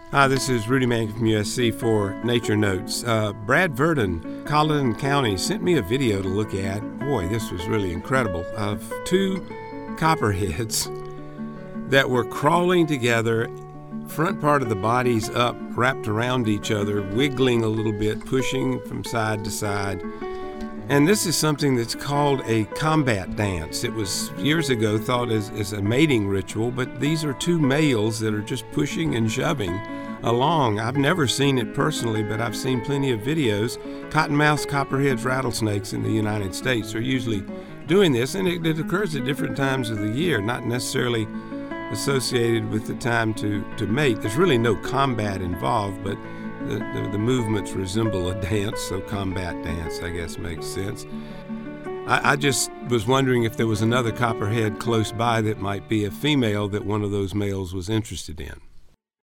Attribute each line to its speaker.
Speaker 1: Hi, this is Rudy Mann from USC for Nature Notes. Brad Verdon, Colleton County, sent me a video to look at. Boy, this was really incredible. Of two copperheads that were crawling together, front part of the bodies up, wrapped around each other, wiggling a little bit, pushing from side to side. And this is something that's called a combat dance. It was years ago thought as a mating ritual, but these are two males that are just pushing and shoving along. I've never seen it personally, but I've seen plenty of videos. Cottonmouth copperhead rattlesnakes in the United States are usually doing this, and it occurs at different times of the year, not necessarily associated with the time to mate. There's really no combat involved, but the movements resemble a dance, so combat dance, I guess, makes sense. I just was wondering if there was another copperhead close by that might be a female that one of those males was interested in.